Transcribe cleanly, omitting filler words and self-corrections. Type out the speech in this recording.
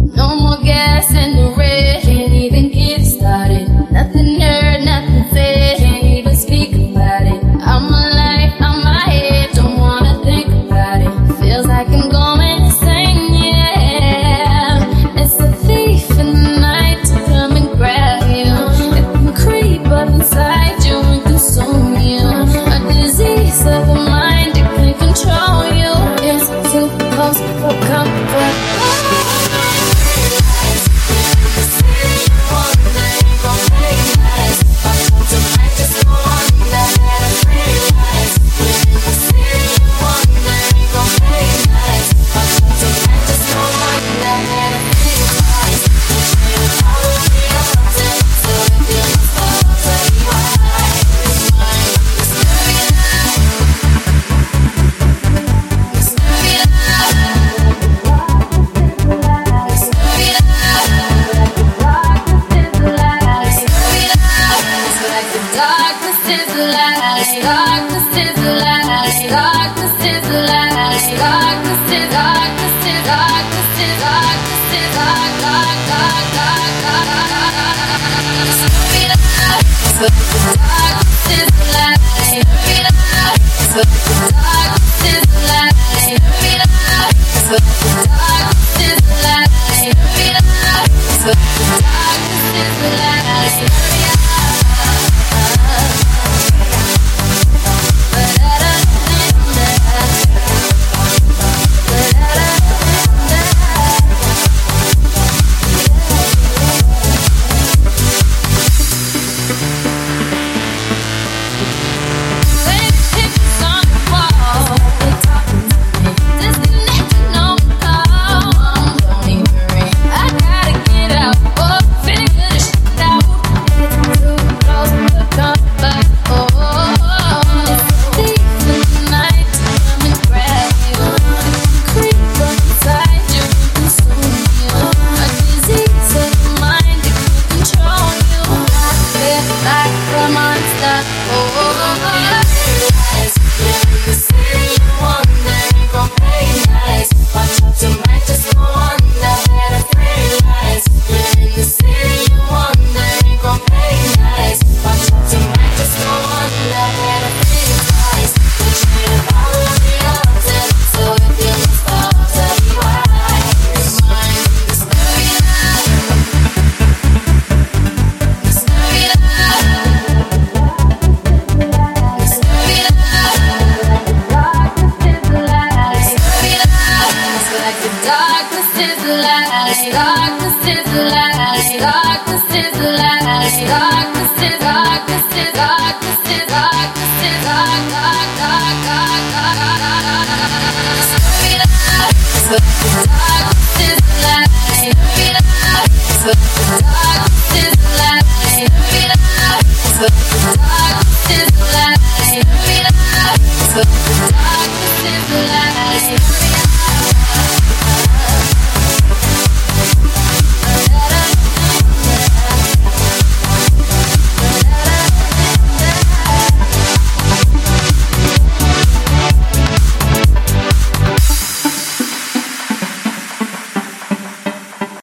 No more gas in the red, can't even get started. Nothing heard, nothing said, can't even speak about it. I'm alive, I'm my head, don't wanna think about it. Feels like I'm going insane, yeah. It's a thief in the night to come and grab you. It can creep up inside you and consume you. A disease of the mind, it can control you. It's too close for comfort. Darkness is the light.